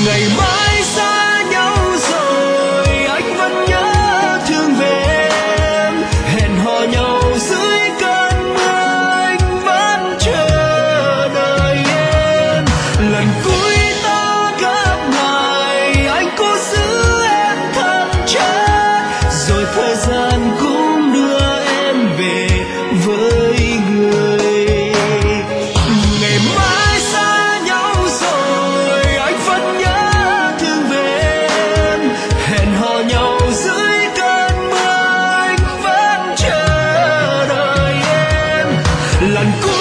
Ngày mai xa nhau rồi anh vẫn nhớ thương về em, hẹn hò nhau dưới cơn mưa anh vẫn chờ đợi em. Lần cuối ta gặp lại anh cố giữ em thật chặt, rồi thời gian cũng đưa em về với người. Ngày mai xa nhau rồi anh vẫn nhớ thương về em, hẹn hò nhau dưới cơn mưa anh vẫn chờ đợi em. Lần cuối